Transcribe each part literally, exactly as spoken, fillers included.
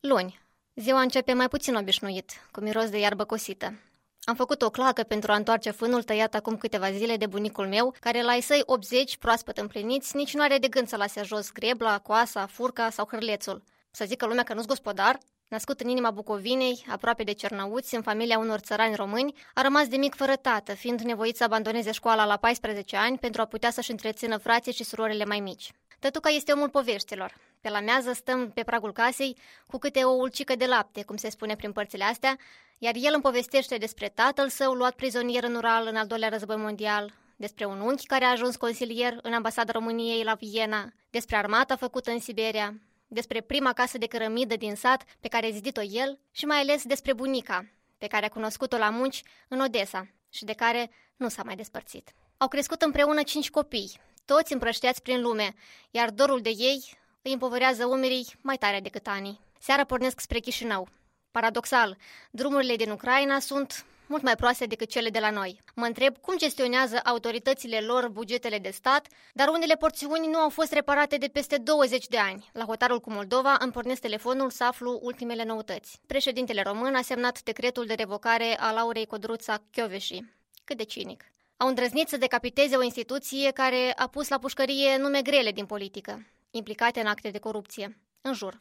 Luni. Ziua începe mai puțin obișnuit, cu miros de iarbă cosită. Am făcut o clacă pentru a întoarce fânul tăiat acum câteva zile de bunicul meu, care la ai săi optzeci, proaspăt împliniți, nici nu are de gând să lase jos grebla, coasa, furca sau hârlețul. Să zică lumea că nu-s gospodar? Născut în inima Bucovinei, aproape de Cernăuți, în familia unor țărani români, a rămas de mic fără tată, fiind nevoit să abandoneze școala la paisprezece ani pentru a putea să-și întrețină frații și surorile mai mici. Tătuca este omul poveștilor. Pe la mează stăm pe pragul casei cu câte o ulcică de lapte, cum se spune prin părțile astea, iar el îmi povestește despre tatăl său luat prizonier în Ural în al doilea război mondial, despre un unchi care a ajuns consilier în ambasada României la Viena, despre armata făcută în Siberia, despre prima casă de cărămidă din sat pe care a zidit-o el și mai ales despre bunica, pe care a cunoscut-o la munci în Odessa și de care nu s-a mai despărțit. Au crescut împreună cinci copii, toți împrăștiați prin lume, iar dorul de ei îi împovărează umerii mai tare decât anii. Seara pornesc spre Chișinău. Paradoxal, drumurile din Ucraina sunt mult mai proaste decât cele de la noi. Mă întreb cum gestionează autoritățile lor bugetele de stat, dar unele porțiuni nu au fost reparate de peste douăzeci de ani. La hotarul cu Moldova îmi pornesc telefonul să aflu ultimele noutăți. Președintele român a semnat decretul de revocare a Laurei Codruța Kövesi. Cât de cinic. Au îndrăznit să decapiteze o instituție care a pus la pușcărie nume grele din politică, implicate în acte de corupție. În jur.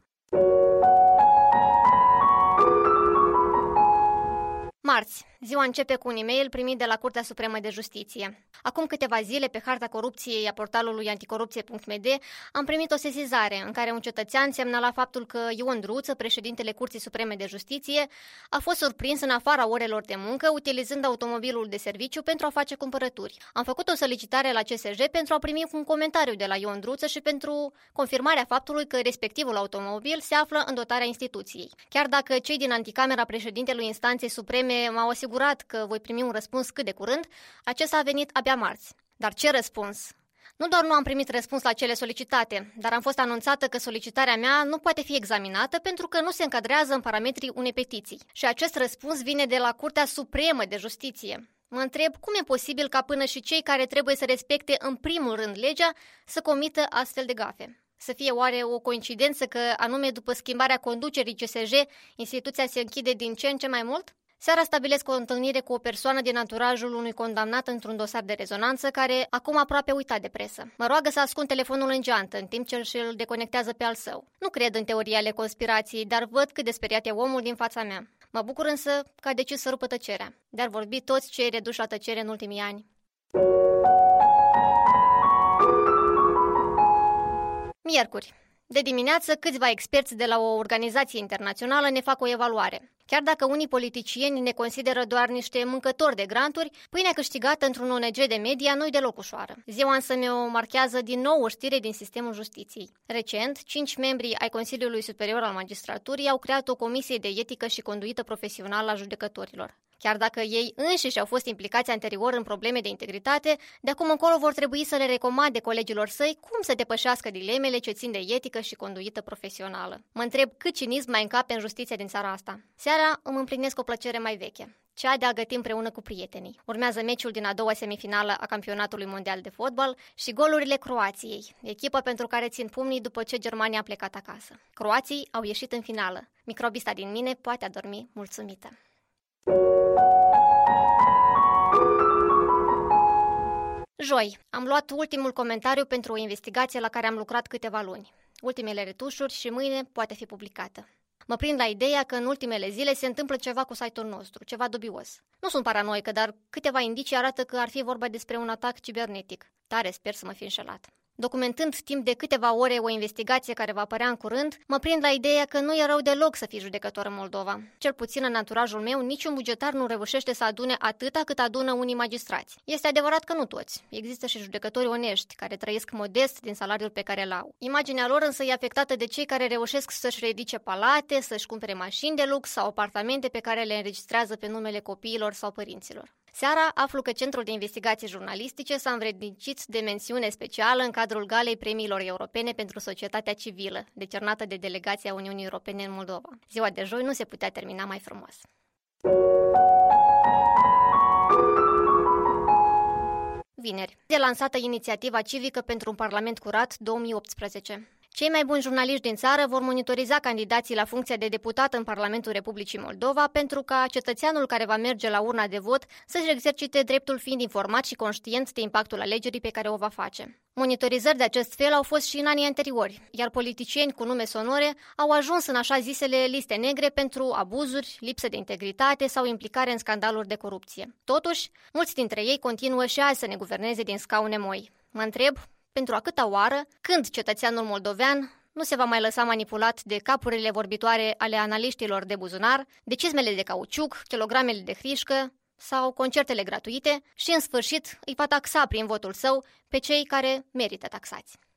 Marți. Ziua începe cu un e-mail primit de la Curtea Supremă de Justiție. Acum câteva zile, pe harta corupției a portalului anticorupție punct m d, am primit o sesizare în care un cetățean semnala faptul că Ion Druță, președintele Curții Supreme de Justiție, a fost surprins în afara orelor de muncă, utilizând automobilul de serviciu pentru a face cumpărături. Am făcut o solicitare la C S J pentru a primi un comentariu de la Ion Druță și pentru confirmarea faptului că respectivul automobil se află în dotarea instituției. Chiar dacă cei din anticamera președintelui Instanței Supreme m-au asigurat că voi primi un răspuns cât de curând, acesta a venit abia marți. Dar ce răspuns? Nu doar nu am primit răspuns la cele solicitate, dar am fost anunțată că solicitarea mea nu poate fi examinată pentru că nu se încadrează în parametrii unei petiții. Și acest răspuns vine de la Curtea Supremă de Justiție. Mă întreb cum e posibil ca până și cei care trebuie să respecte în primul rând legea să comită astfel de gafe. Să fie oare o coincidență că, anume după schimbarea conducerii C S J, instituția se închide din ce în ce mai mult? Seara stabilesc o întâlnire cu o persoană din anturajul unui condamnat într-un dosar de rezonanță care acum aproape uitat de presă. Mă roagă să ascund telefonul în geantă în timp ce îl deconectează pe al său. Nu cred în teoria ale conspirației, dar văd cât de speriat e omul din fața mea. Mă bucur însă că a decis să rupă tăcerea. De-ar vorbi toți cei reduși la tăcere în ultimii ani. Miercuri. De dimineață, câțiva experți de la o organizație internațională ne fac o evaluare. Chiar dacă unii politicieni ne consideră doar niște mâncători de granturi, pâinea câștigată într-un O N G de media nu-i deloc ușoară. Ziua însă mi-o marchează din nou o știre din sistemul justiției. Recent, cinci membri ai Consiliului Superior al Magistraturii au creat o comisie de etică și conduită profesională a judecătorilor. Chiar dacă ei înșiși au fost implicați anterior în probleme de integritate, de acum încolo vor trebui să le recomande colegilor săi cum să depășească dilemele ce țin de etică și conduită profesională. Mă întreb cât cinism mai încape în justiția din țara asta. Seara îmi împlinesc o plăcere mai veche, cea de a găti împreună cu prietenii. Urmează meciul din a doua semifinală a campionatului mondial de fotbal și golurile Croației, echipa pentru care țin pumnii după ce Germania a plecat acasă. Croații au ieșit în finală. Microbista din mine poate adormi mulțumită. Joi, am luat ultimul comentariu pentru o investigație la care am lucrat câteva luni. Ultimele retușuri și mâine poate fi publicată. Mă prind la ideea că în ultimele zile se întâmplă ceva cu site-ul nostru, ceva dubios. Nu sunt paranoică, dar câteva indicii arată că ar fi vorba despre un atac cibernetic. Tare sper să mă fi înșelat. Documentând timp de câteva ore o investigație care va apărea în curând, mă prind la ideea că nu e rău deloc să fii judecător în Moldova. Cel puțin în anturajul meu, niciun bugetar nu reușește să adune atâta cât adună unii magistrați. Este adevărat că nu toți. Există și judecători onești, care trăiesc modest din salariul pe care îl au. Imaginea lor însă e afectată de cei care reușesc să-și ridice palate, să-și cumpere mașini de lux sau apartamente pe care le înregistrează pe numele copiilor sau părinților. Seara aflu că Centrul de Investigații Jurnalistice s-a învrednicit de mențiune specială în cadrul Galei Premiilor Europene pentru Societatea Civilă, decernată de Delegația Uniunii Europene în Moldova. Ziua de joi nu se putea termina mai frumos. Vineri. E lansată inițiativa civică pentru un Parlament curat două mii optsprezece. Cei mai buni jurnaliști din țară vor monitoriza candidații la funcția de deputat în Parlamentul Republicii Moldova pentru ca cetățeanul care va merge la urna de vot să-și exercite dreptul fiind informat și conștient de impactul alegerii pe care o va face. Monitorizări de acest fel au fost și în anii anteriori, iar politicieni cu nume sonore au ajuns în așa zisele liste negre pentru abuzuri, lipsă de integritate sau implicare în scandaluri de corupție. Totuși, mulți dintre ei continuă și azi să ne guverneze din scaune moi. Mă întreb, pentru a câta oară, când cetățeanul moldovean nu se va mai lăsa manipulat de capurile vorbitoare ale analiștilor de buzunar, de cizmele de cauciuc, kilogramele de hrișcă sau concertele gratuite și, în sfârșit, îi va taxa prin votul său pe cei care merită taxați.